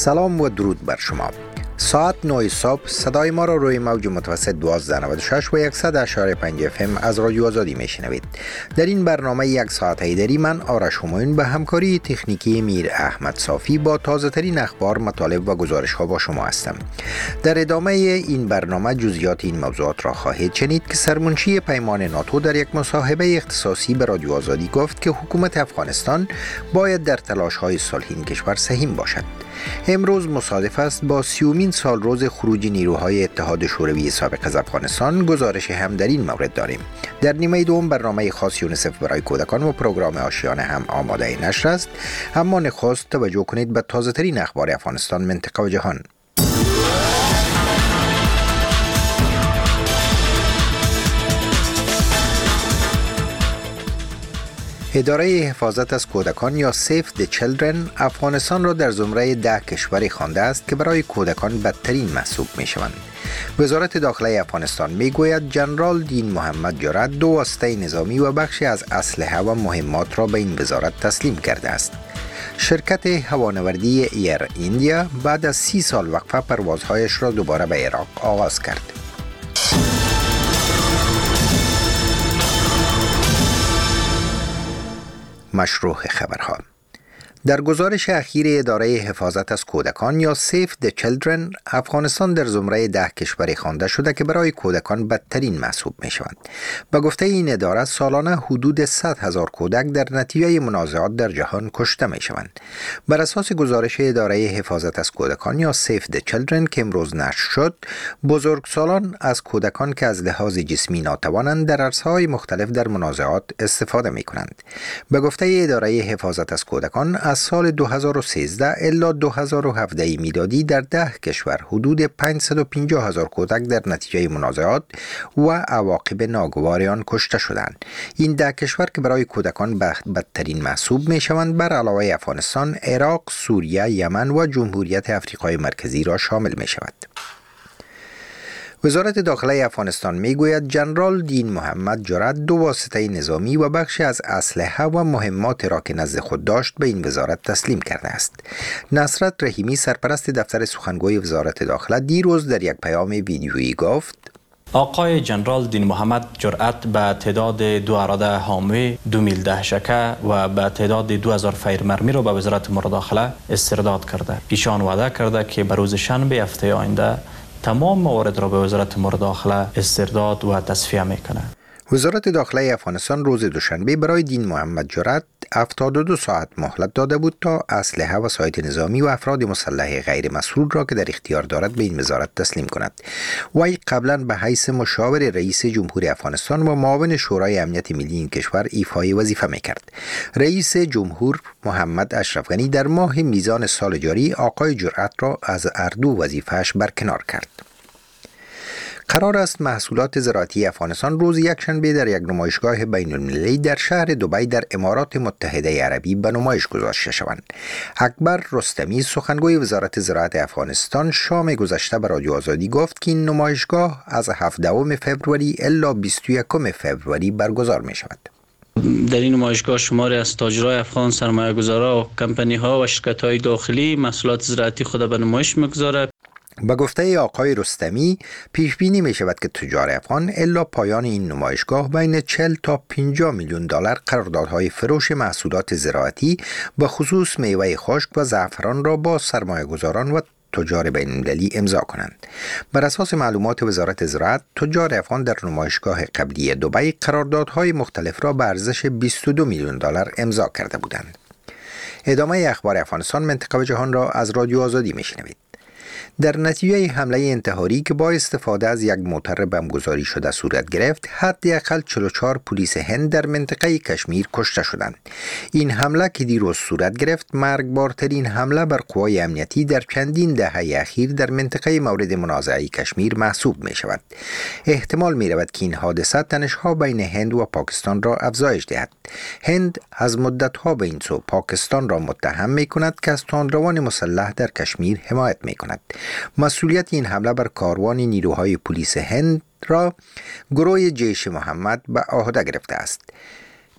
سلام و درود بر شما. ساعت 9 صبح صدای ما را روی موج متوسط 1296 و 100.5 FM از رادیو آزادی میشنوید. در این برنامه یک ساعت هیدری من آرش همایون به همکاری تکنیکی میر احمد صافی با تازه ترین اخبار، مطالب و گزارش ها با شما هستم. در ادامه این برنامه جزئیات این موضوعات را خواهید شنید که سرمنشی پیمان ناتو در یک مصاحبه اختصاصی به رادیو آزادی گفت که حکومت افغانستان باید در تلاش های صلح این کشور سهیم باشد. امروز مصادف است با 30مین سال روز خروج نیروهای اتحاد شوروی سابق از افغانستان. گزارش هم در این مورد داریم. در نیمه دوم برنامه خاص یونیسف برای کودکان و پروگرام آشیانه هم آماده نشر است، اما نخست توجه کنید به تازه ترین اخبار افغانستان، منطقه و جهان. اداره حفاظت از کودکان یا سیف د چیلدرن افغانستان را در زمره 10 کشور خوانده است که برای کودکان بدترین محسوب می شوند. وزارت داخله افغانستان می گوید جنرال دین محمد جرأت 2 واسطه نظامی و بخشی از اسلحه و مهمات را به این وزارت تسلیم کرده است. شرکت هوانوردی ایر ایندیا بعد از 30 سال وقفه پروازهایش را دوباره به عراق آغاز کرد. مشروع خبرها. در گزارش اخیر اداره حفاظت از کودکان یا سیف د چیلدرن افغانستان در زمره 10 کشور خوانده شده که برای کودکان بدترین محسوب می شوند. به گفته این اداره سالانه حدود 100,000 کودک در نتیجه منازعات در جهان کشته می شوند. بر اساس گزارش اداره حفاظت از کودکان یا سیف د چیلدرن که امروز نشر شد، بزرگسالان از کودکان که از لحاظ جسمی ناتوانند در عرصه‌های مختلف در منازعات استفاده می کنند. به گفته اداره حفاظت از کودکان از سال 2013 الی 2017 میلادی در 10 کشور حدود 550,000 کودک در نتیجه منازعات و عواقب ناگوار آن کشته شدند. این 10 کشور که برای کودکان بدترین محسوب می شوند بر علاوه افغانستان، عراق، سوریه، یمن و جمهوریت افریقای مرکزی را شامل می شود. وزارت داخله افغانستان میگوید جنرال دین محمد جرأت 2 واسطه نظامی و بخشی از اسلحه و مهمات را که نزد خود داشت به این وزارت تسلیم کرده است. نصرت رحیمی سرپرست دفتر سخنگوی وزارت داخله دیروز در یک پیام ویدیویی گفت: آقای جنرال دین محمد جرأت به تعداد 2 اراده حامی، 2 میل دهشکه و به تعداد 2000 فیر مرمی را به وزارت امور داخله استرداد کرده. ایشان وعده کرده که به روز شنبه هفته آینده تمام موارد را به وزارت امور داخله استرداد و تصفیه میکنه. وزارت داخله افغانستان روز دوشنبه برای دین محمد جرأت 72 ساعت مهلت داده بود تا اسلحه و سایت نظامی و افراد مسلح غیر مسئول را که در اختیار دارد به این وزارت تسلیم کند. وی قبلا به حیث مشاور رئیس جمهور افغانستان و معاون شورای امنیت ملی این کشور ایفای وظیفه میکرد. رئیس جمهور محمد اشرف غنی در ماه میزان سال جاری آقای جرأت را از اردو وظیفه‌اش برکنار کرد. قرار است محصولات زراعتی افغانستان روز یکشنبه در یک نمایشگاه بین‌المللی در شهر دبی در امارات متحده عربی به نمایش گذاشته شوند. اکبر رستمی سخنگوی وزارت زراعت افغانستان شام گذشته به رادیو آزادی گفت که این نمایشگاه از 17 فوریه الی 21 فوریه برگزار می شود. در این نمایشگاه شماری از تاجرای افغان، سرمایه‌گذاران و کمپانی‌ها و شرکت‌های داخلی محصولات زراعتی خود به نمایش می‌گذارند. به گفته آقای رستمی پیش بینی می شود که تجار افغان الا پایان این نمایشگاه بین 40 تا 50 میلیون دلار قراردادهای فروش محصولات زراعتی به خصوص میوه خشک و زعفران را با سرمایه‌گذاران و تجار بین‌المللی امضا کنند. بر اساس معلومات وزارت زراعت، تجار افغان در نمایشگاه قبلی دبی قراردادهای مختلف را به ارزش 22 میلیون دلار امضا کرده بودند. ادامه اخبار افغانستان، منطقه و جهان را از رادیو آزادی میشنوید. در نتیجه حمله انتحاری که با استفاده از یک موتر بمبگذاری شده صورت گرفت، حداقل 44 پلیس هند در منطقه کشمیر کشته شدند. این حمله که دیروز صورت گرفت، مرگبارترین حمله بر قوای امنیتی در چندین دهه اخیر در منطقه مورد منازعه کشمیر محسوب می شود. احتمال می رود که این حادثه تنش‌ها بین هند و پاکستان را افزایش دهد. هند از مدت‌ها به این سو پاکستان را متهم می کند که از تندروان مسلح در کشمیر حمایت می کند. مسئولیت این حمله بر کاروان نیروهای پلیس هند را گروه جیش محمد به عهده گرفته است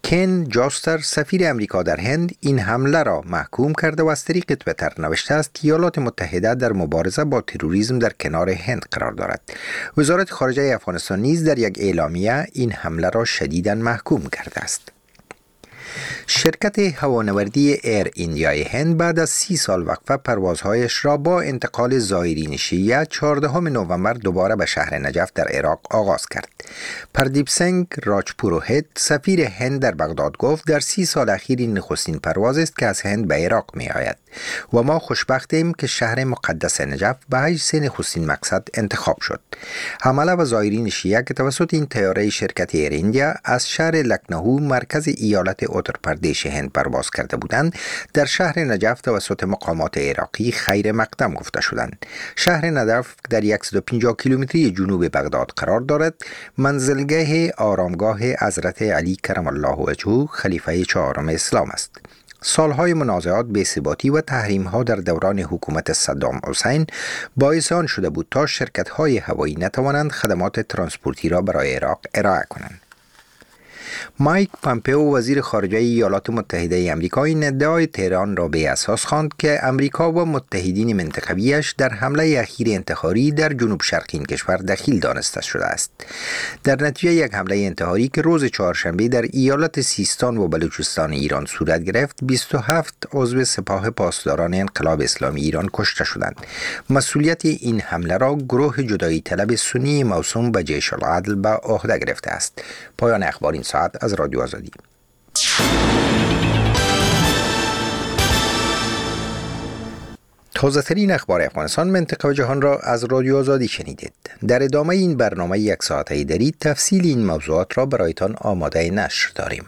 کن جاستر سفیر امریکا در هند این حمله را محکوم کرده و از طریق توییتر نوشته است که ایالات متحده در مبارزه با تروریسم در کنار هند قرار دارد. وزارت خارجه افغانستان نیز در یک اعلامیه این حمله را شدیداً محکوم کرده است. شرکت هوانوردی ایر ایندیای هند بعد از 30 سال وقفه پروازهایش را با انتقال زائرین شیعه 14 نوامبر دوباره به شهر نجف در عراق آغاز کرد. پردیپ سنگ راجپوروهیت سفیر هند در بغداد گفت در 30 سال اخیر این نخستین پرواز است که از هند به عراق می آید و ما خوشبختیم که شهر مقدس نجف به حیث نخستین مقصد انتخاب شد. حمله و زائرین شیعه که توسط این طیاره شرکت ایر ایندیا از شهر لکنهو مرکز ایالت اتر پردیش هند پرواز کرده بودند در شهر نجف توسط مقامات عراقی خیر مقدم گفته شدند. شهر نجف در 150 کیلومتری جنوب بغداد قرار دارد. منزلگاه آرامگاه حضرت علی کرم الله وجهه خلیفه چهارم اسلام است. سالهای منازعات، بی‌ثباتی و تحریم‌ها در دوران حکومت صدام حسین باعث آن شده بود تا شرکت‌های هوایی نتوانند خدمات ترانسپورتی را برای عراق ارائه کنند. مایک پامپئو وزیر خارجه ایالات متحده آمریکا این ادعای تهران را به اساس خواند که آمریکا و متحدین منطقویش در حمله اخیر انتحاری در جنوب شرق این کشور دخیل دانسته شده است. در نتیجه یک حمله انتحاری که روز چهارشنبه در ایالت سیستان و بلوچستان ایران صورت گرفت، 27 عضو سپاه پاسداران انقلاب اسلامی ایران کشته شدند. مسئولیت این حمله را گروه جدایی طلب سنی موسوم به جیش العدل به عهده گرفته است. پایان اخبار این ساعت از رادیو آزادی. تازه ترین اخبار افغانستان، منطقه و جهان را از رادیو آزادی شنیدید. در ادامه این برنامه یک ساعته داری تفصیل این موضوعات را برایتان آماده نشر داریم.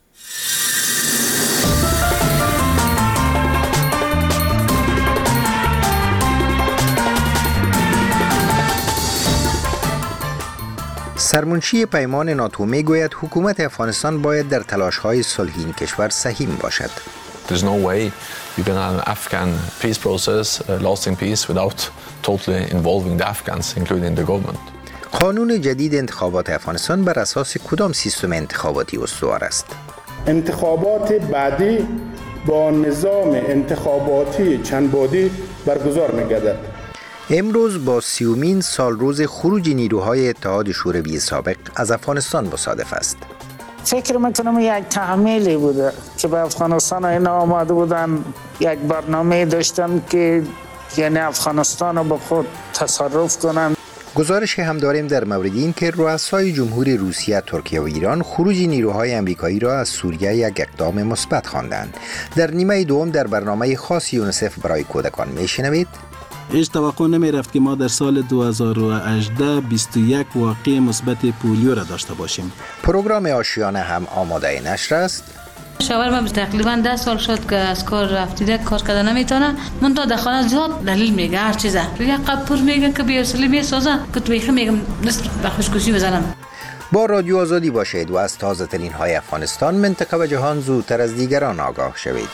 سرمنشی پیمان ناتو میگوید حکومت افغانستان باید در تلاش‌های صلحی این کشور سهیم باشد. There's no way you can have an Afghan peace process, lasting peace, without totally involving the Afghans, including the government. قانون جدید انتخابات افغانستان بر اساس کدام سیستم انتخاباتی استوار است؟ انتخابات بعدی با نظام انتخاباتی چند بعدی برگزار می‌گردد. امروز با 30مین سال روز خروج نیروهای اتحاد شوروی سابق از افغانستان مصادف است. فکر میکنم یک تحمیلی بوده که به افغانستان اینا آماده بودن، یک برنامه داشتن که یعنی افغانستان رو به خود تصرف کنن. گزارش هم داریم در مورد این که رؤسای جمهوری روسیه، ترکیه و ایران خروج نیروهای آمریکایی را از سوریه یک اقدام مثبت خواندند. در نیمه دوم در برنامه خاص یونیسف برای کودکان میشنوید. هیچ توقع نمی رفت که ما در سال 2018 21 واقعه مثبت پولیو را داشته باشیم. پروگرام آشیانه هم آماده نشر است. شوهر من تقریبا 10 سال شد که از کار رفتیده، کار کردن نمیتونه. من تا دخانه زیاد دلیل میگه، هر چیزه یک قبر میگه که بی‌اصلی میسازه که تویخه میگم نصف به خوشگوشی بزنم. با رادیو آزادی باشید و از تازه ترین های افغانستان، منطقه و جهان زودتر از دیگران آگاه شوید.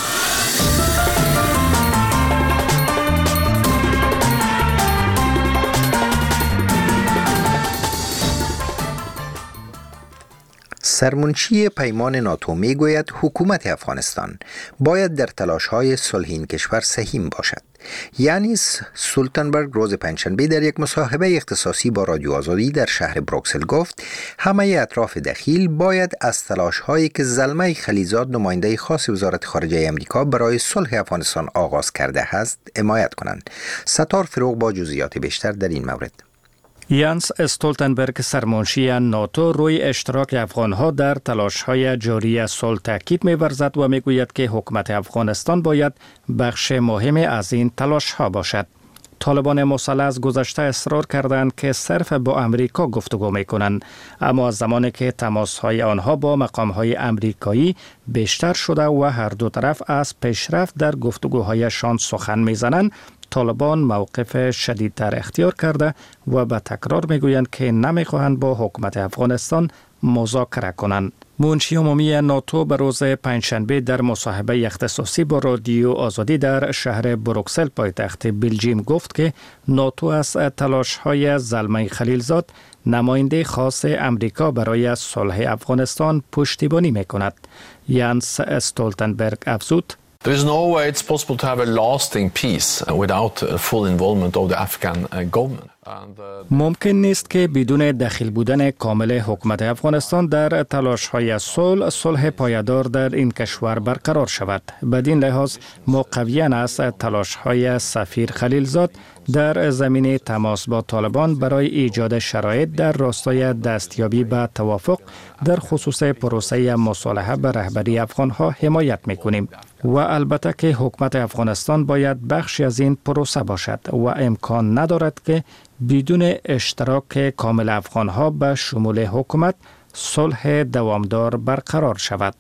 سرمنشی پیمان ناتو میگوید حکومت افغانستان باید در تلاش‌های صلح این کشور سهیم باشد. یانیس سولتنبرگ روز پنجشنبه در یک مصاحبه اختصاصی با رادیو آزادی در شهر بروکسل گفت همه اطراف دخیل باید از تلاش‌هایی که زلمه خلیزاد نماینده خاص وزارت خارجه آمریکا برای صلح افغانستان آغاز کرده است حمایت کنند. ستار فروغ با جزئیات بیشتر در این مورد. یانس استولتنبرگ سرمنشی ناتو روی اشتراک افغانها در تلاش‌های جاری صلح تاکید می‌ورزد و می‌گوید که حکومت افغانستان باید بخش مهمی از این تلاش‌ها باشد. طالبان مسلح از گذشته اصرار کردند که صرف با امریکا گفتگو می‌کنند، اما از زمانی که تماس‌های آنها با مقام‌های امریکایی بیشتر شده و هر دو طرف از پیشرفت در گفتگوهایشان سخن می‌زنند، طالبان موقف شدیدتر اختیار کرده و به تکرار میگویند که نمیخواهند با حکومت افغانستان مذاکره کنند. منشی عمومی ناتو به روز پنجشنبه در مصاحبه اختصاصی با رادیو آزادی در شهر بروکسل پایتخت بلژیم گفت که ناتو از تلاش‌های زلمه خلیلزاد نماینده خاص امریکا برای صلح افغانستان پشتیبانی میکند. یانس استولتنبرگ افزود: There is no way it's possible to have a lasting peace without full involvement of the Afghan government. ممکن نیست که بدون دخیل بودن کامل حکومت افغانستان در تلاش‌های صلح پایدار در این کشور برقرار شود. بدین لحاظ مقویاً است تلاش‌های سفیر خلیلزاد در زمینه تماس با طالبان برای ایجاد شرایط در راستای دستیابی به توافق در خصوص پروسه مصالحه به رهبری افغان‌ها حمایت می‌کنیم و البته که حکومت افغانستان باید بخشی از این پروسه باشد و امکان ندارد که بدون اشتراک کامل افغان‌ها به شمول حکومت صلح دوامدار برقرار شود.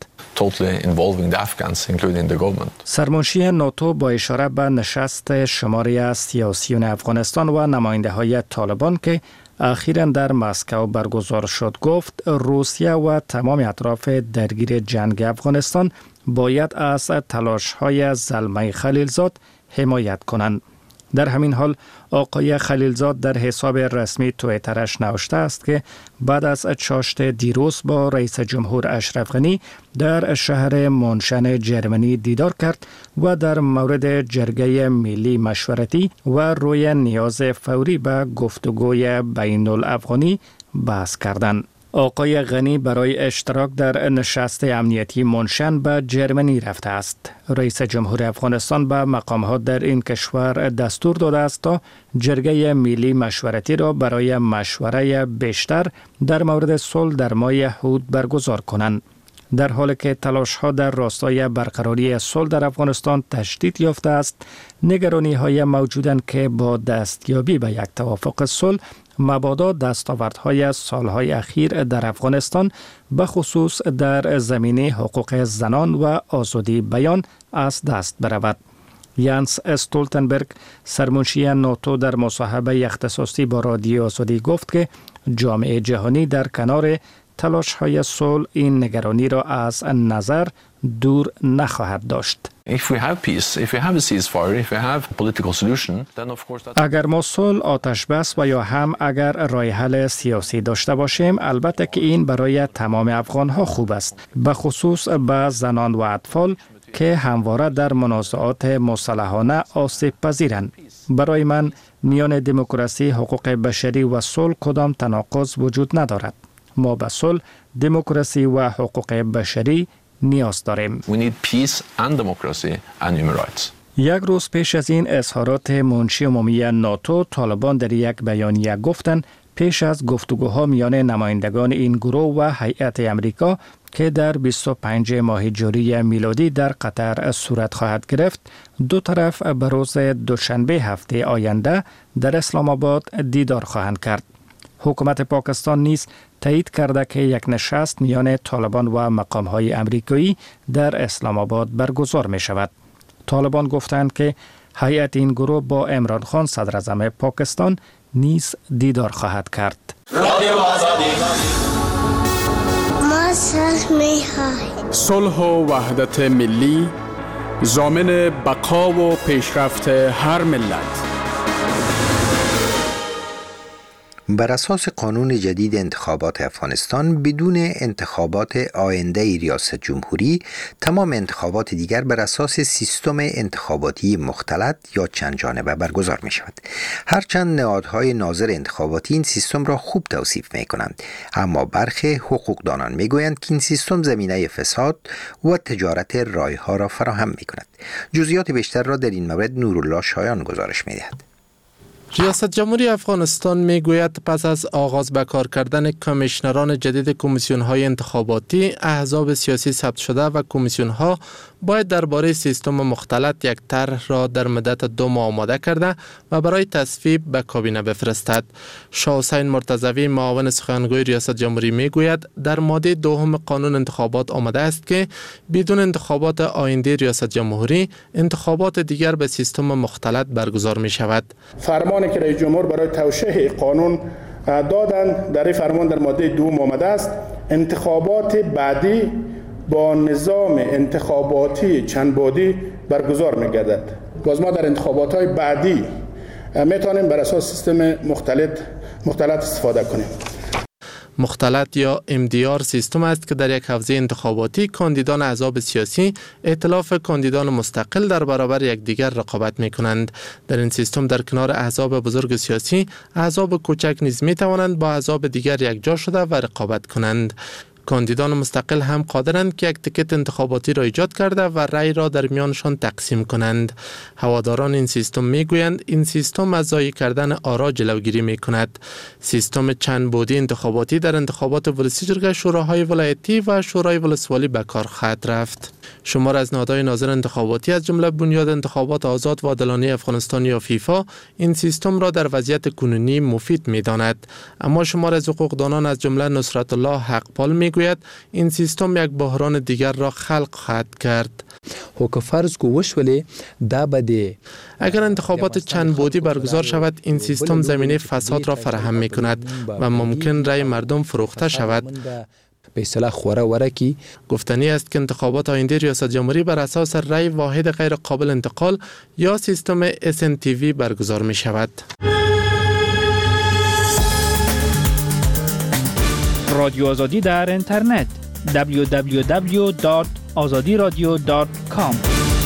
سرمنشی ناتو با اشاره به نشست شماری از سیاسیون افغانستان و نماینده های طالبان که اخیراً در مسکو برگزار شد گفت روسیه و تمام اطراف درگیر جنگ افغانستان باید از تلاش‌های زلمه خلیلزاد حمایت کنند. در همین حال آقای خلیلزاد در حساب رسمی توییترش نوشته است که بعد از چاشت دیروز با رئیس جمهور اشرف غنی در شهر مونشن جرمنی دیدار کرد و در مورد جرگه ملی مشورتی و روی نیاز فوری به گفتگوی بین الافغانی بحث کردند. آقای غنی برای اشتراک در نشست امنیتی مونشن به جرمنی رفته است. رئیس جمهور افغانستان به مقام‌ها در این کشور دستور داده است تا جرگه ملی مشورتی را برای مشوره بیشتر در مورد صلح در ماه هود برگزار کنند. در حالی که تلاش‌ها در راستای برقراری صلح در افغانستان تشدید یافته است، نگرانی‌های موجودند که با دستیابی به یک توافق صلح مبادا دستاوردهای سالهای اخیر در افغانستان به خصوص در زمینه حقوق زنان و آزادی بیان از دست برود. یانس استولتنبرگ سرمنشی ناتو در مصاحبه اختصاصی با رادیو آزادی گفت که جامعه جهانی در کنار تلاش‌های صلح این نگرانی را از نظر دور نخواهد داشت. اگر ما صلح، آتش بس و یا هم اگر راه حل سیاسی داشته باشیم، البته که این برای تمام افغان‌ها خوب است، به خصوص به زنان و اطفال که همواره در منازعات مسلحانه آسیب پذیرند. برای من میان دموکراسی، حقوق بشری و صلح کدام تناقض وجود ندارد. ما به صلح، دموکراسی و حقوق بشری نیاز داریم. We need peace and democracy and human rights. یک روز پیش از این اظهارات منشی عمومی ناتو، طالبان در یک بیانیه گفتند پیش از گفتگوها میان نمایندگان این گروه و هیئت امریکا که در 25 ماه جوری میلادی در قطر صورت خواهد گرفت، دو طرف به روز دوشنبه هفته آینده در اسلام آباد دیدار خواهند کرد. حکومت پاکستان نیز تایید کرده که یک نشست میان طالبان و مقام‌های امریکایی در اسلام آباد برگزار می شود. طالبان گفتند که هیئت این گروه با عمران خان صدر اعظم پاکستان نیز دیدار خواهد کرد. صلح و وحدت ملی ضامن بقا و پیشرفت هر ملت. بر اساس قانون جدید انتخابات افغانستان، بدون انتخابات آینده ریاست جمهوری، تمام انتخابات دیگر بر اساس سیستم انتخاباتی مختلط یا چند جانبه برگزار می شود. هرچند نهادهای ناظر انتخاباتی این سیستم را خوب توصیف می کنند، اما برخی حقوقدانان می گویند که این سیستم زمینه فساد و تجارت رایها را فراهم می کند. جزئیات بیشتر را در این مورد نورالله شایان گزارش می دهد. ریاست جمهوری افغانستان میگوید پس از آغاز به کار کردن کمیشنران جدید کمیسیون‌های انتخاباتی، احزاب سیاسی ثبت شده و کمیسیون‌ها باید درباره سیستم مختلط یک طرح را در مدت 2 ماه آماده کرده و برای تصویب به کابینه بفرستد. شاه حسین مرتضوی معاون سخنگوی ریاست جمهوری میگوید در ماده 2 قانون انتخابات آمده است که بدون انتخابات آینده ریاست جمهوری، انتخابات دیگر به سیستم مختلط برگزار می شود. فرمانی که رئیس جمهور برای توشیح قانون دادند، در این فرمان در ماده 2 آمده است انتخابات بعدی با نظام انتخاباتی چند بعدی برگزار می‌گردد. باز ما در انتخابات‌های بعدی می‌توانیم بر اساس سیستم مختلط مختلط استفاده کنیم. مختلط یا MDR سیستم است که در یک حوزه انتخاباتی کاندیدان احزاب سیاسی ائتلاف کاندیدان مستقل در برابر یکدیگر رقابت می کنند. در این سیستم در کنار احزاب بزرگ سیاسی، احزاب کوچک نیز می توانند با احزاب دیگر یکجا شده و رقابت کنند. کاندیدان مستقل هم قادرند که یک تیکت انتخاباتی را ایجاد کرده و رأی را در میانشان تقسیم کنند. هواداران این سیستم میگویند این سیستم از ضایع کردن آرا جلوگیری میکند. سیستم چند بعدی انتخاباتی در انتخابات ولسی جرگه شوراهای ولایتی و شورای ولسوالی به کار خواهد رفت. شمار از نهادهای ناظر انتخاباتی از جمله بنیاد انتخابات آزاد و عادلانه افغانستان یا فیفا این سیستم را در وضعیت کنونی مفید می‌داند، اما شمار از حقوقدانان از جمله نصرت الله حقپال میگوید این سیستم یک بحران دیگر را خلق خواهد کرد. که فرض کو وشولې دا بده اگر انتخابات چند بعدی برگزار شود این سیستم زمینه فساد را فراهم می‌کند و ممکن رأی مردم فروخته شود. به اصطلاح خوره ورکی. گفتنی است که انتخابات آینده ریاست جمهوری بر اساس رأی واحد غیر قابل انتقال یا سیستم SNTV برگزار می شود. رادیو آزادی در اینترنت www.azadiradio.com.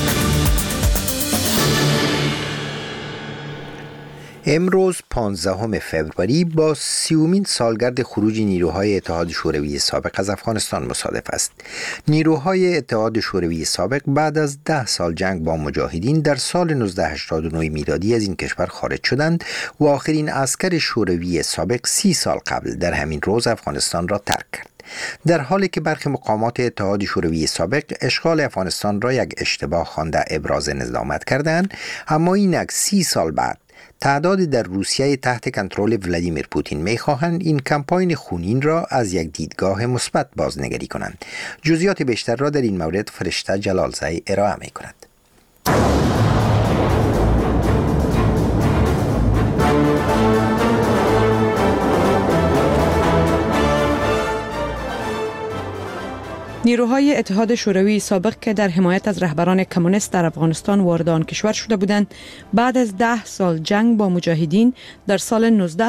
امروز 15 فوریه با 30مین سالگرد خروج نیروهای اتحاد شوروی سابق از افغانستان مصادف است. نیروهای اتحاد شوروی سابق بعد از 10 سال جنگ با مجاهدین در سال 1989 میلادی از این کشور خارج شدند و آخرین عسکر شوروی سابق 30 سال قبل در همین روز افغانستان را ترک کرد. در حالی که برخی مقامات اتحاد شوروی سابق اشغال افغانستان را یک اشتباه خوانده ابراز ندامت کردند، اما اینک 30 سال بعد تعدادی در روسیه تحت کنترل ولادیمیر پوتین می‌خواهند این کمپاین خونین را از یک دیدگاه مثبت بازنگری کنند. جزئیات بیشتر را در این مورد فرشته جلالزی ارائه می‌کند. نیروهای اتحاد شوروی سابق که در حمایت از رهبران کمونیست در افغانستان وارد آن کشور شده بودند، بعد از 10 سال جنگ با مجاهدین در سال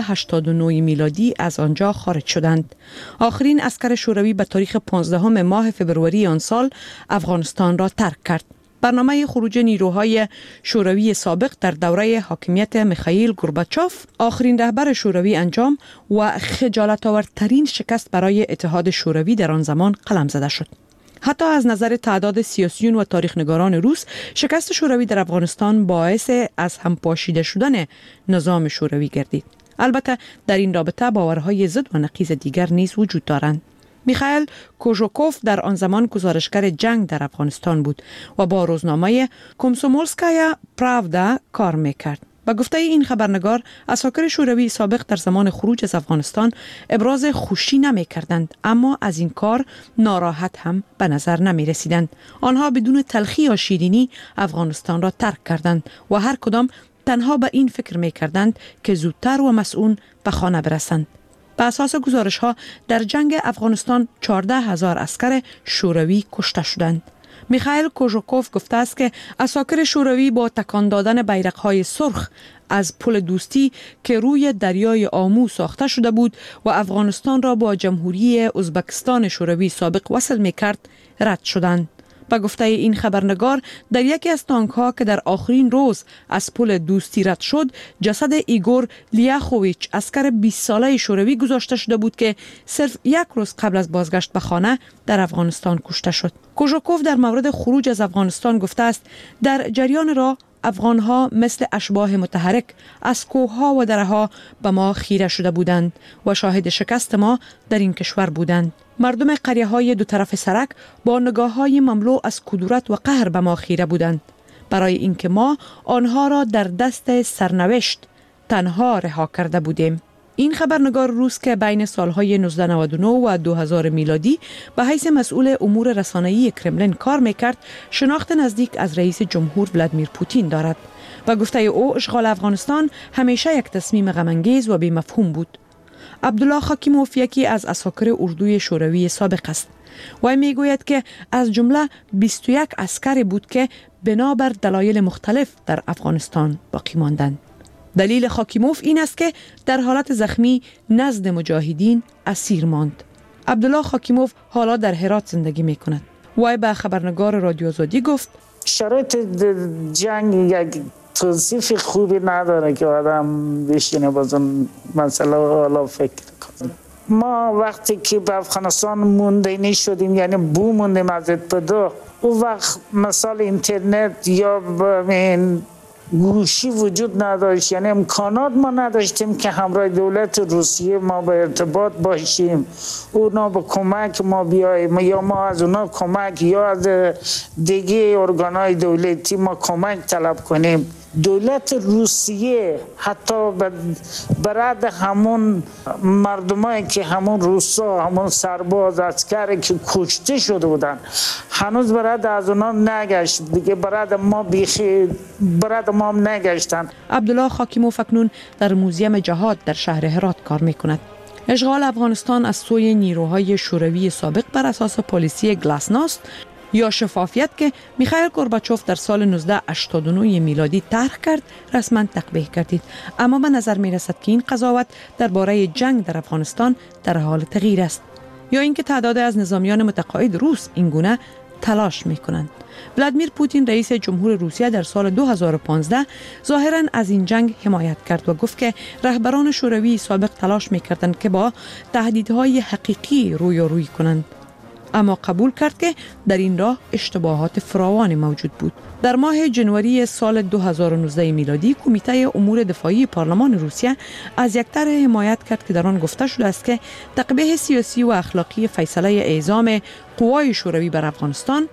1989 میلادی از آنجا خارج شدند. آخرین عسکر شوروی به تاریخ 15 ماه فوریه آن سال افغانستان را ترک کرد. برنامه خروج نیروهای شوروی سابق در دوره حاکمیت میخائیل گورباچوف آخرین رهبر شوروی انجام و خجالت آورترین شکست برای اتحاد شوروی در آن زمان قلم زده شد. حتی از نظر تعداد سیاسیون و تاریخ‌نگاران روس، شکست شوروی در افغانستان باعث از هم پاشیده شدن نظام شوروی گردید. البته در این رابطه باورهای ضد و نقیض دیگر نیز وجود دارند. میخائیل کوژوکوف در آن زمان گزارشگر جنگ در افغانستان بود و با روزنامه کومسومولسکایا پراودا کار میکرد. با گفته این خبرنگار، عساکر شوروی سابق در زمان خروج از افغانستان ابراز خوشی نمیکردند، اما از این کار ناراحت هم به نظر نمی رسیدند. آنها بدون تلخی یا شیرینی افغانستان را ترک کردند و هر کدام تنها به این فکر میکردند که زودتر و مسئول به خانه برسند. به اساس گزارش‌ها در جنگ افغانستان 14,000 عسکر شوروی کشته شدند. میخائیل کوژوکوف گفته است که عساکر شوروی با تکان دادن بیرق‌های سرخ از پل دوستی که روی دریای آمو ساخته شده بود و افغانستان را با جمهوری ازبکستان شوروی سابق وصل می‌کرد رد شدند. با گفته این خبرنگار، در یکی از تانک‌ها که در آخرین روز از پل دوستی رد شد، جسد ایگور لیاخوویچ، عسکر 20 ساله شوروی گذاشته شده بود که صرف یک روز قبل از بازگشت به خانه در افغانستان کشته شد. کوژوکوف در مورد خروج از افغانستان گفته است در جریان راه افغان‌ها مثل اشباح متحرک از کوه‌ها و دره‌ها به ما خیره شده بودند و شاهد شکست ما در این کشور بودند. مردم قریه‌های دو طرف سرک با نگاه‌های مملو از کدورت و قهر به ما خیره بودند، برای اینکه ما آنها را در دست سرنوشت تنها رها کرده بودیم. این خبرنگار روس که بین سالهای 1999 و 2000 میلادی به حیث مسئول امور رسانه‌ای کرملین کار میکرد، شناخت نزدیک از رئیس جمهور ولادیمیر پوتین دارد و گفته او اشغال افغانستان همیشه یک تصمیم غم‌انگیز و بی‌مفهوم بود. عبدالله خاکیموف یکی از عساکر اردوی شوروی سابق است. و میگوید که از جمله 21 عسکر بود که بنابر دلایل مختلف در افغانستان باقی ماندند. دلیل خاکیموف این است که در حالت زخمی نزد مجاهدین اسیر ماند. عبدالله خاکیموف حالا در هرات زندگی می کند. وی به خبرنگار رادیو آزادی گفت شرایط جنگ یک توصیف خوبی نداره که آدم بشینه باز اون مسئله حالا فکر کنه. ما وقتی که به افغانستان موندنی شدیم، یعنی بو موندیم از ابتدا، اون وقت مثال اینترنت یا گوشی وجود نداشت، یعنی امکانات ما نداشتیم که همراه دولت روسیه ما به ارتباط باشیم، اونا به کمک ما بیاییم یا ما از اونا کمک یا از دیگه ارگانهای دولتی ما کمک طلب کنیم. دولت روسیه حتی برای همون مردمایی که همون روسا، همون سرباز عسکری که کشته شده بودن، هنوز برای از اونا نگشت دیگه، برای ما بیخی برای ما هم نگشتن. عبدالله خاکیموف اکنون در موزیم جهاد در شهر هرات کار میکند. اشغال افغانستان از سوی نیروهای شوروی سابق بر اساس پالیسی گلاسناست یا شفافیت که میخائیل گورباچوف در سال 1989 میلادی طرح کرد، رسما تقبیح کردید. اما به نظر میرسد که این قضاوت درباره جنگ در افغانستان در حال تغییر است، یا اینکه تعداد از نظامیان متقاعد روس این گونه تلاش میکنند. ولادیمیر پوتین رئیس جمهور روسیه در سال 2015 ظاهراً از این جنگ حمایت کرد و گفت که رهبران شوروی سابق تلاش میکردند که با تهدیدهای حقیقی روی کنند، اما قبول کرد که در این راه اشتباهات فراوانی موجود بود. در ماه جنوری سال 2019 میلادی کمیته امور دفاعی پارلمان روسیه از یک طرح حمایت کرد که در آن گفته شده است که تقبیح سیاسی و اخلاقی فیصله اعزام قوای شوروی بر افغانستان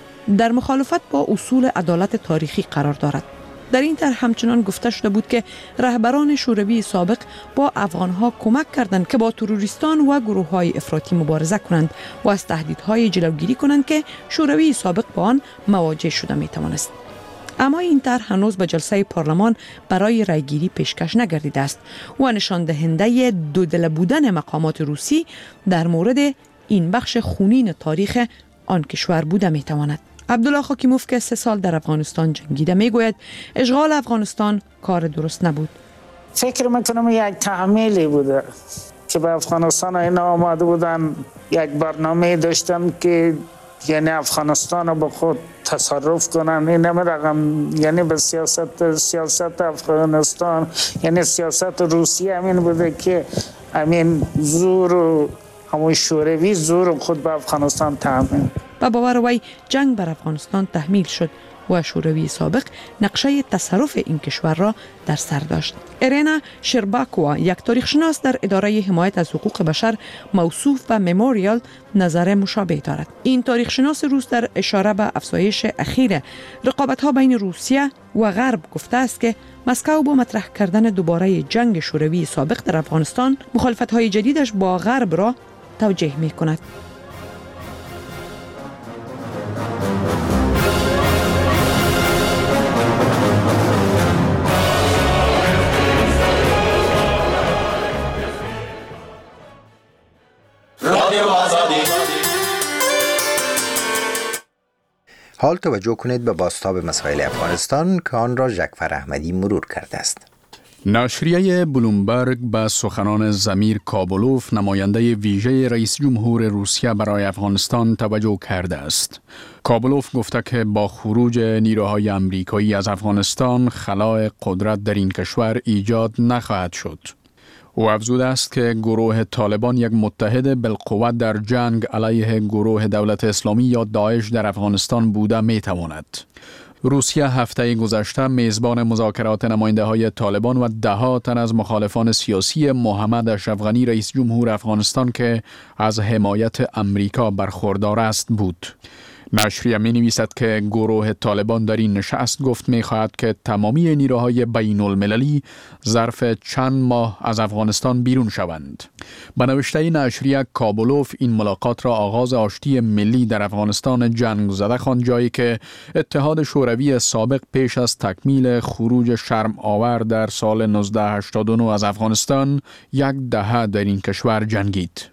در مخالفت با اصول عدالت تاریخی قرار دارد. در این طرح همچنان گفته شده بود که رهبران شوروی سابق با افغانها کمک کردند که با تروریستان و گروه‌های افراطی مبارزه کنند و از تهدیدهای جلوگیری کنند که شوروی سابق با آن مواجه شده می‌توانست. اما این طرح هنوز به جلسه پارلمان برای رایگیری پیشکش نگردیده است و نشان دهنده دودل بودن مقامات روسی در مورد این بخش خونین تاریخ آن کشور بوده می‌تواند. عبدالله خاکیموف که 3 سال در افغانستان جنگیده میگوید اشغال افغانستان کار درست نبود. فکر میکنم یک تحمیلی بوده که به افغانستان اینا آماده بودن، یک برنامه داشتن که یعنی افغانستان رو به خود تصرف کنن. این رقم یعنی به سیاست افغانستان، یعنی سیاست روسیه همین بوده که همین زور و همون شوروی زور خود به افغانستان تحمیل. و باور وی جنگ بر افغانستان تحمیل شد و شوروی سابق نقشه تصرف این کشور را در سر داشت. ایرینا شرباکووا، یک تاریخشناس در اداره حمایت از حقوق بشر موصوف به مموریال، نظر مشابه دارد. این تاریخشناس روس در اشاره به افزایش اخیر رقابت‌ها بین روسیه و غرب گفته است که مسکو با مطرح کردن دوباره جنگ شوروی سابق در افغانستان مخالفت‌های جدیدش با غرب را توجیه می‌کند. حال توجه کنید به بازتاب مسائل افغانستان که آن را جعفر احمدی مرور کرده است. نشریه بلومبرگ به سخنان ضمیر کابلوف، نماینده ویژه رئیس جمهور روسیه برای افغانستان، توجه کرده است. کابلوف گفته که با خروج نیروهای امریکایی از افغانستان خلاء قدرت در این کشور ایجاد نخواهد شد. او افزوده است که گروه طالبان یک متحد بالقوت در جنگ علیه گروه دولت اسلامی یا داعش در افغانستان بوده میتواند. روسیه هفته گذشته میزبان مذاکرات نماینده های طالبان و 10 تن از مخالفان سیاسی محمد اشرف غنی رئیس جمهور افغانستان که از حمایت امریکا برخوردار است بود. نشریه می نویسد که گروه طالبان در این نشست گفت می خواهد که تمامی نیروهای بین المللی ظرف چند ماه از افغانستان بیرون شوند. به نوشته نشریه کابلوف این ملاقات را آغاز آشتی ملی در افغانستان جنگ زده خواند، جایی که اتحاد شوروی سابق پیش از تکمیل خروج شرم آور در سال 1989 از افغانستان 10 دهه در این کشور جنگید.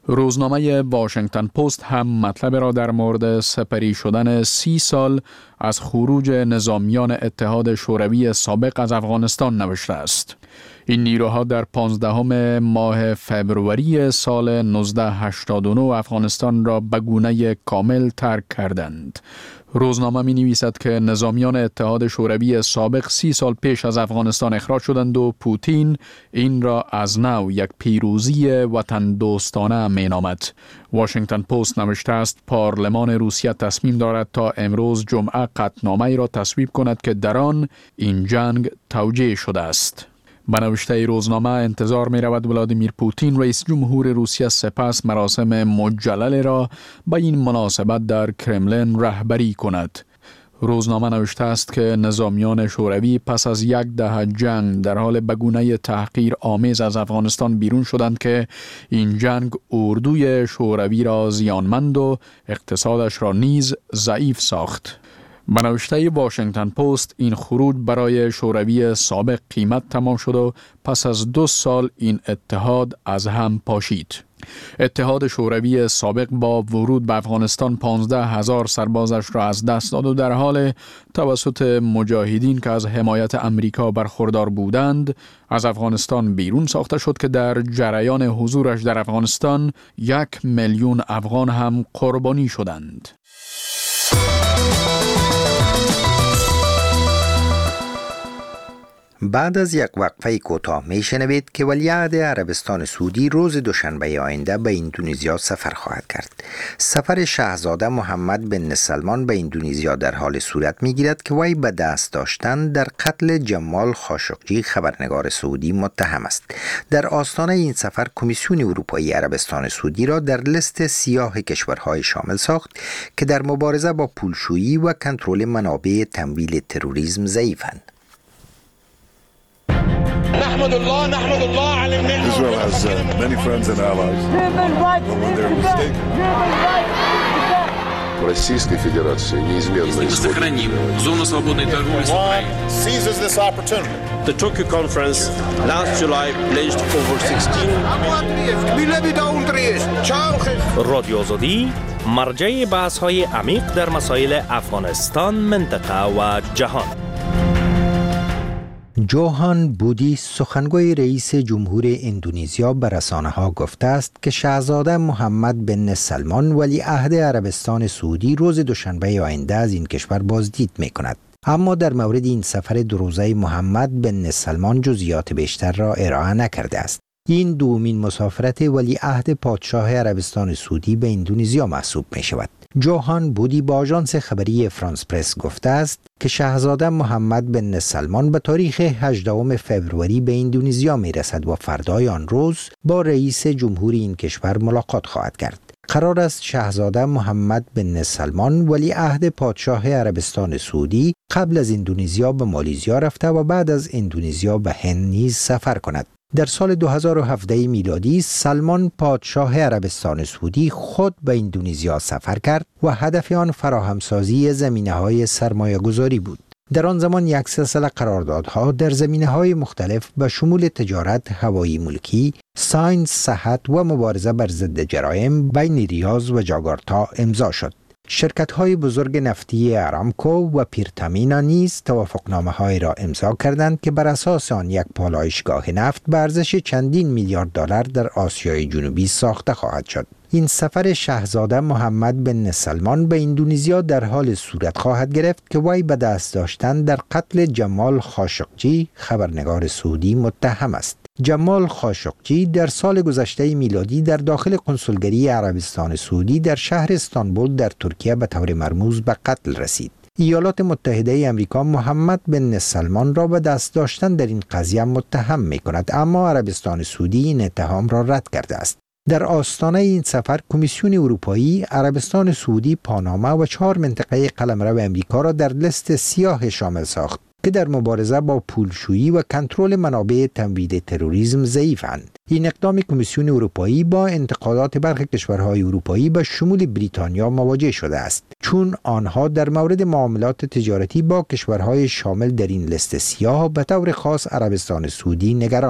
روزنامه واشنگتن پست هم مطلب را در مورد سپری شدن 30 سال از خروج نظامیان اتحاد شوروی سابق از افغانستان نوشته است. این نیروها در 15 ماه فبروری سال 1989 افغانستان را به گونه کامل ترک کردند. روزنامه می نویسد که نظامیان اتحاد شوروی سابق 30 سال پیش از افغانستان اخراج شدند و پوتین این را از نو یک پیروزی وطن دوستانه می نامد. واشنگتن پست نوشته است پارلمان روسیه تصمیم دارد تا امروز جمعه قطعنامه‌ای را تصویب کند که در آن این جنگ توجیه شده است. به نوشته روزنامه انتظار می رود ولادیمیر پوتین رئیس جمهور روسیه سپس مراسم مجلل را به این مناسبت در کرملین رهبری کند. روزنامه نوشته است که نظامیان شوروی پس از یک دهه جنگ در حال به گونه تحقیر آمیز از افغانستان بیرون شدند که این جنگ اردوی شوروی را زیانمند و اقتصادش را نیز ضعیف ساخت. به نوشته واشنگتن پست این خروج برای شوروی سابق قیمت تمام شد و پس از 2 سال این اتحاد از هم پاشید. اتحاد شوروی سابق با ورود به افغانستان 15,000 سربازش را از دست داد و در حال توسط مجاهدین که از حمایت امریکا برخوردار بودند از افغانستان بیرون ساخته شد که در جریان حضورش در افغانستان 1 میلیون افغان هم قربانی شدند. بعد از یک وقفه کوتاه میشنوید که ولیعهد عربستان سعودی روز دوشنبه آینده به اندونزیا سفر خواهد کرد. سفر شاهزاده محمد بن سلمان به اندونزیا در حال صورت میگیرد که وی به دست داشتن در قتل جمال خاشقجی خبرنگار سعودی متهم است. در آستانه این سفر کمیسیون اروپایی عربستان سعودی را در لیست سیاه کشورهای شامل ساخت که در مبارزه با پولشویی و کنترل منابع تمویل تروریسم ضعیفند. نحمد الله على النعمة. Israel has many friends and allies. Российской Федерации неизменно сохраним зону свободной торговли с Украиной. Seizes this opportunity. The Tokyo conference last July pledged over 16 رادیو آزادی مرجع بحث‌های عمیق در مسائل افغانستان، منطقه و جهان. جوهان بودی سخنگوی رئیس جمهور اندونزیا به رسانه‌ها گفته است که شاهزاده محمد بن سلمان ولیعهد عربستان سعودی روز دوشنبه آینده از این کشور بازدید می‌کند. اما در مورد این سفر 2 روزه محمد بن سلمان جزئیات بیشتر را ارائه نکرده است. این دومین مسافرت ولیعهد پادشاه عربستان سعودی به اندونزیا محسوب می‌شود. جوهان بودی با آژانس خبری فرانس پرس گفته است که شاهزاده محمد بن سلمان به تاریخ 18 فوریه به اندونزیا میرسد و فردای آن روز با رئیس جمهور این کشور ملاقات خواهد کرد. قرار است شاهزاده محمد بن سلمان ولیعهد پادشاه عربستان سعودی قبل از اندونزیا به مالزیا رفته و بعد از اندونزیا به هند نیز سفر کند. در سال 2017 میلادی سلمان پادشاه عربستان سعودی خود به اندونزیا سفر کرد و هدف آن فراهمسازی زمینه‌های سرمایه‌گذاری بود. در آن زمان یک سلسله قراردادها در زمینه‌های مختلف به شمول تجارت، هوایی ملکی، ساینس، صحت و مبارزه بر ضد جرایم بین ریاض و جاکارتا امضا شد. شرکت‌های بزرگ نفتی ارامکو و پیرتامینا نیز توافقنامه‌هایی را امضا کردند که بر اساس آن یک پالایشگاه نفت به ارزش چندین میلیارد دلار در آسیای جنوبی ساخته خواهد شد. این سفر شاهزاده محمد بن سلمان به اندونزیا در حال صورت خواهد گرفت که وی به دست داشتن در قتل جمال خاشقجی خبرنگار سعودی متهم است. جمال خاشقجی در سال گذشته میلادی در داخل کنسولگری عربستان سعودی در شهر استانبول در ترکیه به طور مرموز به قتل رسید. ایالات متحده آمریکا محمد بن سلمان را به دست داشتن در این قضیه متهم می کند، اما عربستان سعودی این اتهام را رد کرده است. در آستانه این سفر کمیسیون اروپایی عربستان سعودی، پاناما و 4 منطقه قلمرو آمریکا را در لیست سیاه شامل ساخت که در مبارزه با پولشویی و کنترل منابع تمویل تروریسم ضعیفند. این اقدام کمیسیون اروپایی با انتقادات برخی کشورهای اروپایی به شمول بریتانیا مواجه شده است، چون آنها در مورد معاملات تجارتی با کشورهای شامل در این لیست سیاه به طور خاص عربستان سعودی نگرانند.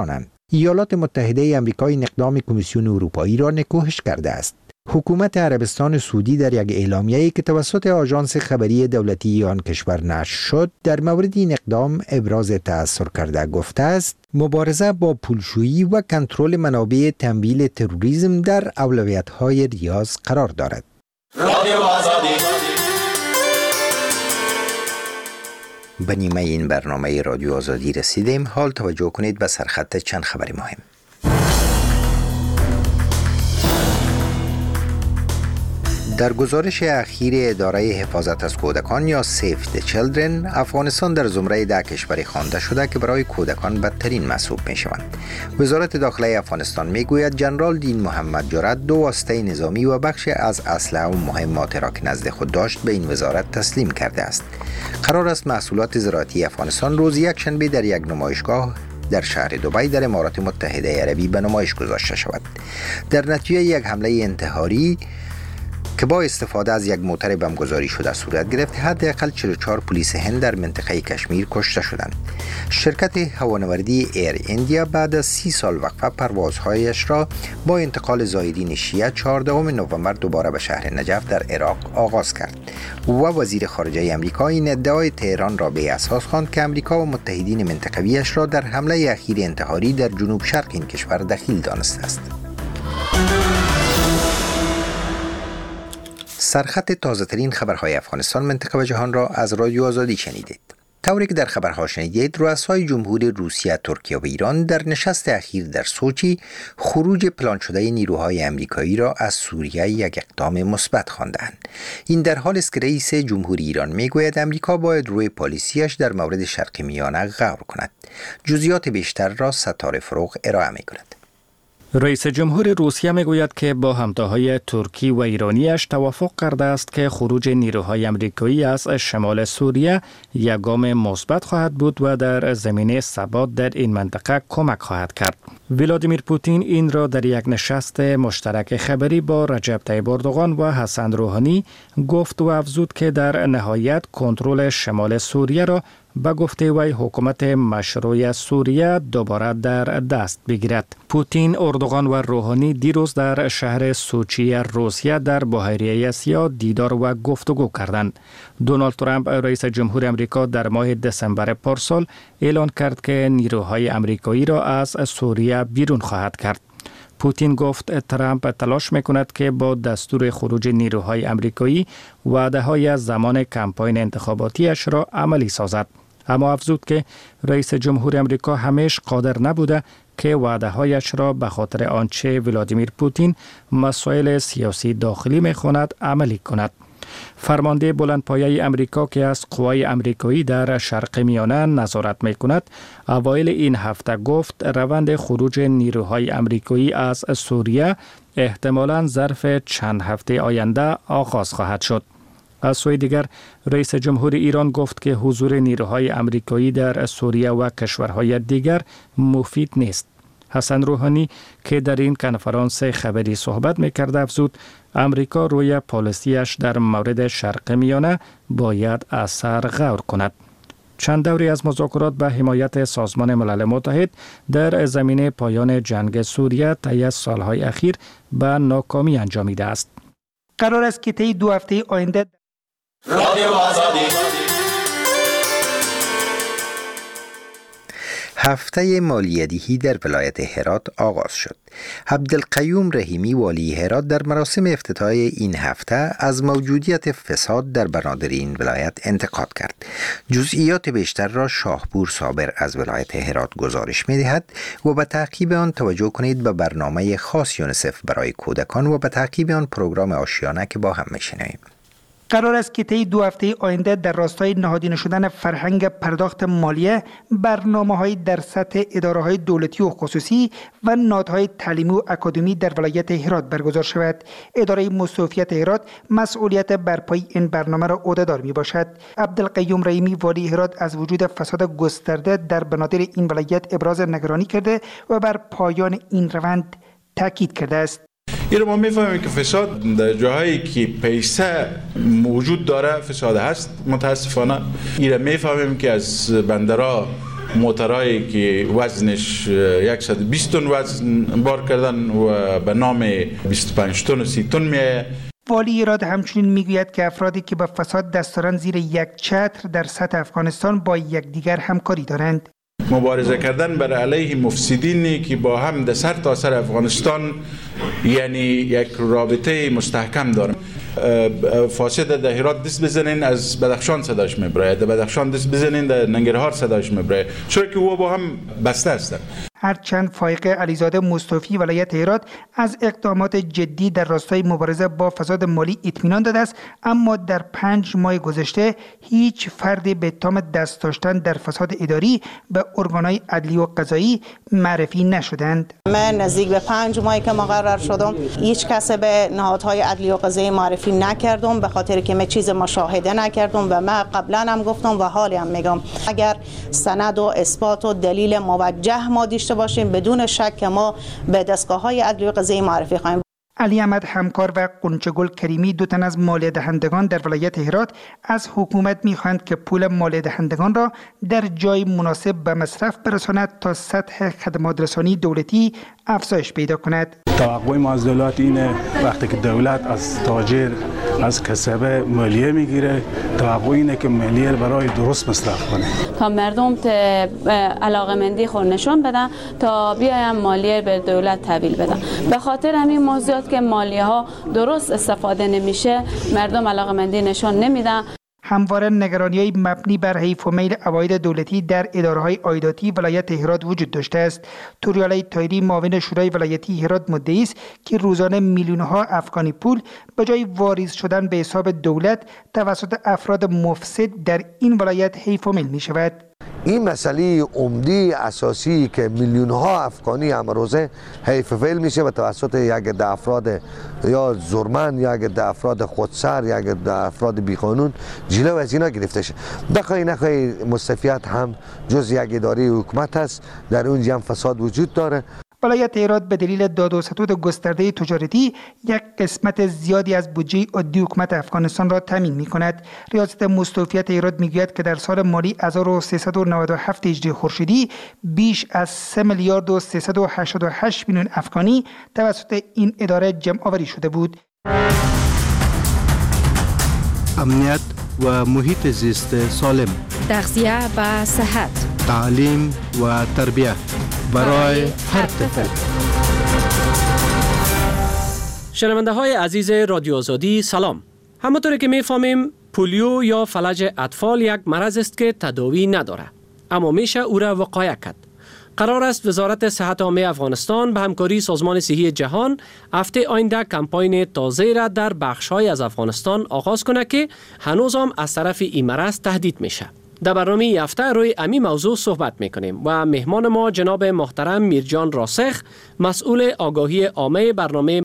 ایالات متحده آمریکا این اقدام کمیسیون اروپایی را نکوهش کرده است. حکومت عربستان سعودی در یک اعلامیه‌ای که توسط آژانس خبری دولتی آن کشور نشر شد در مورد این اقدام ابراز تأثیر کرده گفته است مبارزه با پولشویی و کنترل منابع تمویل تروریسم در اولویت‌های ریاض قرار دارد. به نیمه این برنامه رادیو آزادی رسیدیم. حال توجه کنید به سرخط چند خبر مهم. در گزارش اخیر اداره حفاظت از کودکان یا سیف د چیلدرن، افغانستان در زمره 10 کشور خوانده شده که برای کودکان بدترین محسوب می شوند. وزارت داخله افغانستان می گوید جنرال دین محمد جرأت 2 واسطه نظامی و بخشی از اسلحه و مهمات را که نزد خود داشت به این وزارت تسلیم کرده است. قرار است محصولات زراعتی افغانستان روز یکشنبه در یک نمایشگاه در شهر دبی در امارات متحده عربی به نمایش گذاشته شود. در نتیجه یک حمله انتحاری که با استفاده از یک موتر بمبگذاری شده صورت گرفت، حداقل 44 پلیس هند در منطقه کشمیر کشته شدند. شرکت هوانوردی ایر ایندیا بعد از 30 سال وقفه پروازهایش را با انتقال زائرین شیعه 14 نوامبر دوباره به شهر نجف در عراق آغاز کرد و وزیر خارجه آمریکا این ادعای تهران را به اساس خواند که آمریکا و متحدین منطقویش را در حمله اخیر انتحاری در جنوب شرق این کشور دخیل دانسته است. سرخط تازه‌ترین خبرهای افغانستان، منطقه و جهان را از رادیو آزادی شنیدید. طوری که در خبرها شنیدید، رؤسای جمهور روسیه، ترکیه و ایران در نشست اخیر در سوچی خروج پلان شده نیروهای آمریکایی را از سوریه یک اقدام مثبت خواندند. این در حالی است که رئیس جمهوری ایران میگوید آمریکا باید روی پالیسیش در مورد شرق میانه غور کند. جزئیات بیشتر را ستاره فروغ ارائه می‌کند. رئیس جمهور روسیه میگوید که با همتاهای ترکی و ایرانیش توافق کرده است که خروج نیروهای آمریکایی از شمال سوریه یک گام مثبت خواهد بود و در زمینه ثبات در این منطقه کمک خواهد کرد. ولادیمیر پوتین این را در یک نشست مشترک خبری با رجب طیب اردوغان و حسن روحانی گفت و افزود که در نهایت کنترل شمال سوریه را به گفته وی حکومت مشروع سوریه دوباره در دست بگیرد. پوتین، اردوغان و روحانی دیروز در شهر سوچی روسیه در بحیره اسیا دیدار و گفتگو کردند. دونالد ترامپ رئیس جمهور آمریکا در ماه دسامبر پارسال اعلان کرد که نیروهای آمریکایی را از سوریه بیرون خواهد کرد. پوتین گفت ترامپ تلاش میکند که با دستور خروج نیروهای آمریکایی وعده‌های از زمان کمپاین انتخاباتیش را عملی سازد. اما افزود که رئیس جمهور آمریکا همیشه قادر نبوده که وعده‌هایش را به خاطر آنچه ولادیمیر پوتین مسائل سیاسی داخلی می‌خواند عملی کند. فرمانده بلندپایه آمریکا که از قوای آمریکایی در شرق میانه نظارت می‌کند، اوایل این هفته گفت روند خروج نیروهای آمریکایی از سوریه احتمالاً ظرف چند هفته آینده آغاز خواهد شد. از سوی دیگر رئیس جمهور ایران گفت که حضور نیروهای آمریکایی در سوریه و کشورهای دیگر مفید نیست. حسن روحانی که در این کنفرانس خبری صحبت می‌کرد افزود آمریکا روی پالیسیش در مورد شرق میانه باید اثر غور کند. چند دوری از مذاکرات به حمایت سازمان ملل متحد در زمینه پایان جنگ سوریه طی از سالهای اخیر به ناکامی انجامیده است. قرار است که طی 2 هفته آینده رادیو آزادی هفته مالیه‌دهی در ولایت هرات آغاز شد. عبدالقیوم رحیمی والی هرات در مراسم افتتاح این هفته از موجودیت فساد در بنادر این ولایت انتقاد کرد. جزئیات بیشتر را شاهپور صابر از ولایت هرات گزارش می‌دهد و به تعقیب آن توجه کنید به برنامه خاص یونیسف برای کودکان و به تعقیب آن پروگرام آشیانه که با هم می‌شنویم. قرار است که طی 2 هفته آینده در راستای نهادینه شدن فرهنگ پرداخت مالیه برنامه‌های در سطح اداره‌های دولتی و خصوصی و نهادهای تعلیمی و اکادمی در ولایت هرات برگزار شود. اداره مستوفیت هرات مسئولیت برپایی این برنامه را عهده‌دار میباشد. عبدالقیوم رحیمی والی هرات از وجود فساد گسترده در بنادر این ولایت ابراز نگرانی کرده و بر پایان این روند تاکید کرده است. این رو ما میفهمیم که فساد در جاهایی که پیسه موجود داره فساد هست. متاسفانه این رو میفهمیم که از بندرها موترهایی که وزنش 120 تن وزن بار کردن و به نام 25 تن و 30 تن میه. والی ایراد همچنین میگوید که افرادی که به فساد دست دارند زیر یک چتر در سطح افغانستان با یکدیگر همکاری دارند. مبارزه کردن بر علیه مفسدینی که با هم در سر تا سر افغانستان یعنی یک رابطه مستحکم دارن. فاسد در هرات دست بزنین از بدخشان صداش میبره، در بدخشان دست بزنین در ننگرهار صداش میبره، چرا که او با هم بسته هستند. هرچند فائق علیزاده مصطفی ولایت هرات از اقدامات جدی در راستای مبارزه با فساد مالی اطمینان داده است، اما در 5 ماه گذشته هیچ فردی به اتهام دست داشتن در فساد اداری به ارگانهای عدلی و قضایی معرفی نشدند. من نزدیک به 5 ماهی که مقرر شدم هیچ کس به نهادهای عدلی و قضایی معرفی نکردم، به خاطر که من چیز مشاهده نکردم و من قبلا هم گفتم و حالی هم میگم اگر سند و اثبات و دلیل موجه ما داشته باشیم بدون شک ما به دستگاه‌های عدلی و قضایی معرفی خواهیم. علی احمد همکار و قنچگل کریمی 2 تن از مالیه دهندگان در ولایت هرات از حکومت می‌خواهند که پول مالیه دهندگان را در جای مناسب به مصرف برساند تا سطح خدمات رسانی دولتی افزایش پیدا کند. توقع ما از دولت اینه وقتی که دولت از تاجر از کسبه مالیه میگیره، توقع اینه که مالیه برای درست مصرف کنه تا مردم علاقه‌مندی خود نشون بدن تا بیایم مالیه به دولت تحویل بدن. به خاطر همین موضوعات که مالیه ها درست استفاده نمیشه مردم علاقه‌مندی نشون نمیدن. همواره نگرانی‌های مبنی بر حیف و میل عواید دولتی در اداره‌های عایداتی ولایت هرات وجود داشته است. توریالای طاهری معاون شورای ولایتی هرات مدعی است که روزانه میلیون‌ها افغانی پول به جای واریز شدن به حساب دولت توسط افراد مفسد در این ولایت حیف و میل می‌شود. این مسئله عمدی اساسی که میلیون ها افغانی امروزه حیف فعل میشه و توسط یک عده افراد یا زورمند یا یک عده افراد خودسر یا یک عده افراد بیقانون جلو از اینا گرفته شه. بخوای نخوای مستوفیت هم جز یک اداره حکومت است، در اونجا هم فساد وجود داره. ولایت هرات به دلیل داد و ستد گسترده تجارتی یک قسمت زیادی از بودجه عادی حکومت افغانستان را تامین می‌کند. ریاست مستوفیت هرات می‌گوید که در سال مالی 1397 هجری خورشیدی بیش از 3 میلیارد و 388 میلیون افغانی توسط این اداره جمع آوری شده بود. امنیت و محیط زیست سالم، تغذیه و صحت، تعلیم و تربیت برای هر طفل. شنونده های عزیز رادیو آزادی سلام. همونطوری که میفهمیم پولیو یا فلج اطفال یک مرض است که تداوی نداره، اما میشه او را وقایه کرد. قرار است وزارت صحت عامه افغانستان به همکاری سازمان صحی جهان هفته آینده کمپاین تازه را در بخش‌های از افغانستان آغاز کنه که هنوز هم از طرف این مرض تهدید میشه. در برنامه این هفته روی امی موضوع صحبت میکنیم و مهمان ما جناب محترم میرجان راسخ، مسئول آگاهی عامه برنامه